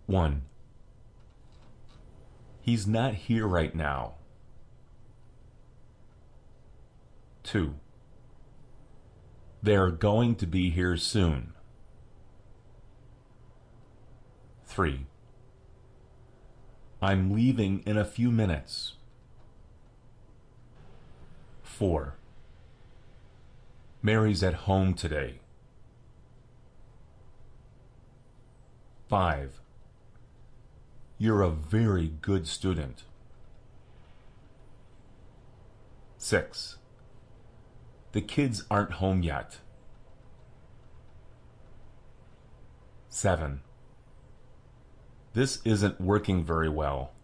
1. He's not here right now. 2. They're going to be here soon. 3. I'm leaving in a few minutes. 4. Mary's at home today. 5. You're a very good student. 6. The kids aren't home yet. 7. This isn't working very well.